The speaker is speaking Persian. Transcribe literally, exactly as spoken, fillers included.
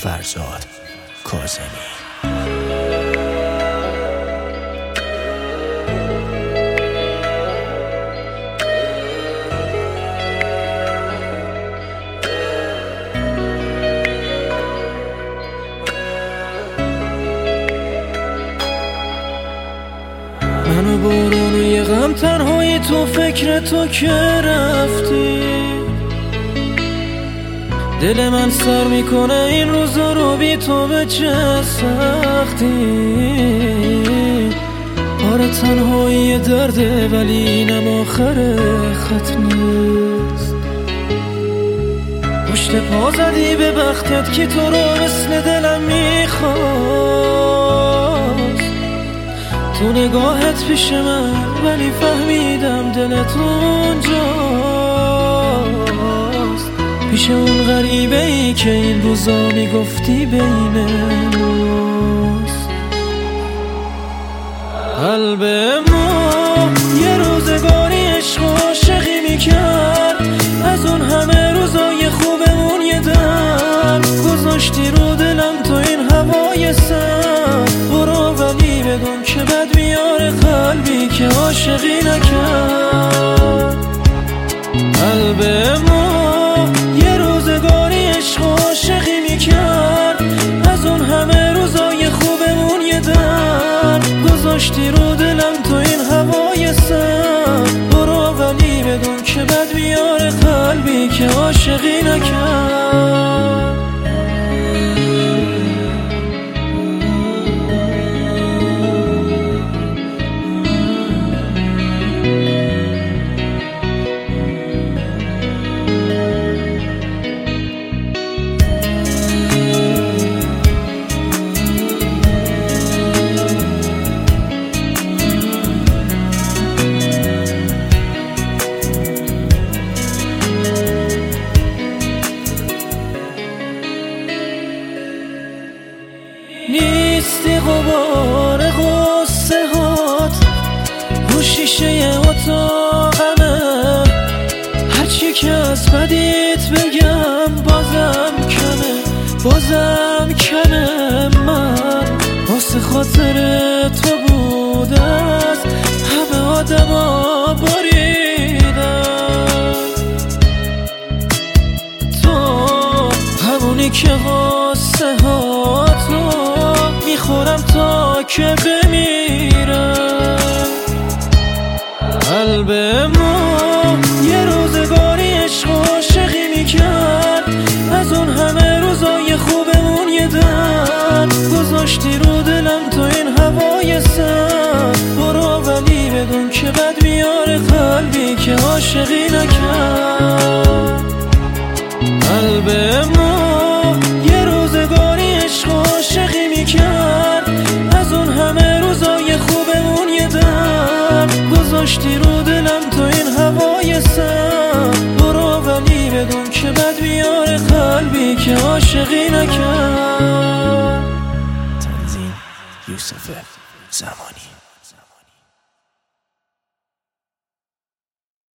فرزاد کاظمی. منو بارون و یه غم تنهایی تو فکر تو که رفتی، دل من سر میکنه این روزا رو بی تو به چه سختی. آره تنهایی درده ولی اینم آخر خط نیست. پشت پا زدی به بختت که تو رو مثل دلم میخواست. تو نگاهت پیش من ولی فهمیدم دلت اونجاست، پیش اون غریبه ای که این روزا میگفتی بین ماست. قلب ما یه روزگاری عشق و عاشقی میکرد، از اون همه روزای خوبمون یه در گذاشتی رو دلم تو این هوای سرد. برو ولی بدون که بد میاره قلبی که عاشقی نکرد. قلب ما یه روزگاری عشق و عاشقی میکرد، از اون همه روزای خوبمون یه در گذاشتی رو دلم تو این هوای سرد. برو ولی بدون که بد میاره قلبی که عاشقی نکرد. نیستی غبار غصه هات رو شیشه اتاقمه، هرچی که از بدیت بگم بازم کمه بازم کمه. من واسه خاطر تو بود از همه آدم ها بریدم، تو همونی که غصه ها تو میخورم تا که بمیرم. قلب ما یه روزگاری عشق و عاشقی میکرد، از اون همه روزای خوبمون یه در گذاشتی رو دلم تو این هوای سرد. برو ولی بدون که بد میاره قلبی که عاشقی نکرد. قلب ما یه روزگاری عشق و عاشقی میکرد، از اون همه روزای خوبمون یه در گذاشتی رو دلم تو این هوای سرد. برو ولی بدون که بد میاره قلبی که عاشقی نکرد. تنظیم یوسف زمانی.